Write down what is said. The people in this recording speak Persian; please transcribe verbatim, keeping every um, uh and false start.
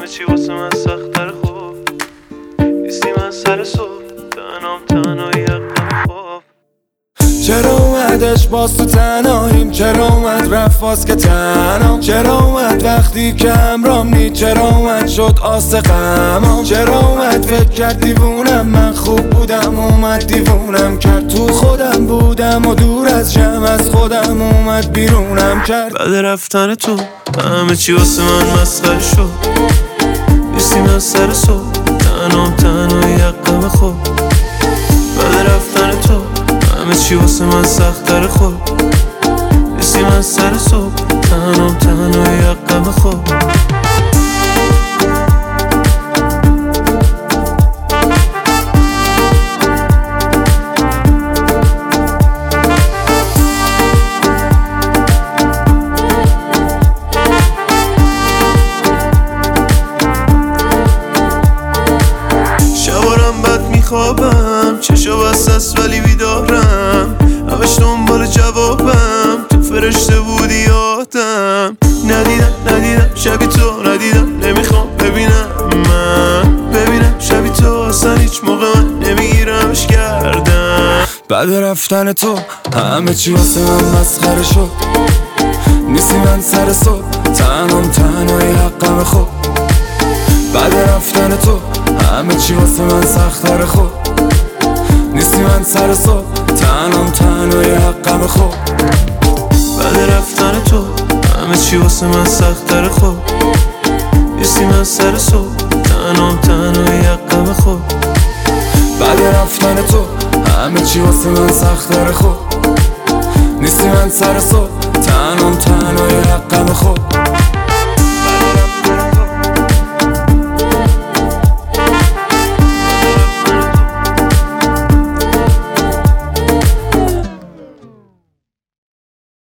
همه چی واسه من سخت‌تر خوب نیستی من سر صبح تنام تنهایی حقم خوب. چرا اومدش باز تو تنهاییم، چرا اومد رفت باز که تنهام، چرا اومد وقتی که همرام نی، چرا اومد شد آس غمام، چرا اومد فکر کرد دیوونم من خوب بودم اومد دیوونم کرد، تو خودم بودم و دور از جمع از خودم اومد بیرونم کرد. بعد رفتن تو همه چی واسه من مسخره شد نیستی من سر صبح تنهام تنهایی حقم خوب. بعد رفتن تو همه چی واسه من سخت‌تر خوب نیستی من سر صبح تنهام تنهایی حقم خوب. شبارم بد میخوابم چشا بستست ولی بیدارم همش دنبال جوابم تو فرشته بودی آدم. ندیدم ندیدم شبی تو ندیدم نمیخوام ببینم من ببینم شبی تو اصلا هیچ موقع من نمیگیرمش کردم. بعد رفتن تو همه چی واسه من مسخره شد نیستی من سر صبح تنهام تنهایی حقم خوب. بعد رفتن تو همه چی واسه من سخت‌تر خوب نیستی من سر صبح تنهام تنهایی حقم خوب. بعد رفتن تو همه چی واسه من سخت‌تر خوب نیستی من سر صبح تنهام تنهایی حقم خوب. بعد رفتن تو همه چی واسه من سخت‌تر خوب نیستی من سر صبح تنهام تنهایی حقم خوب.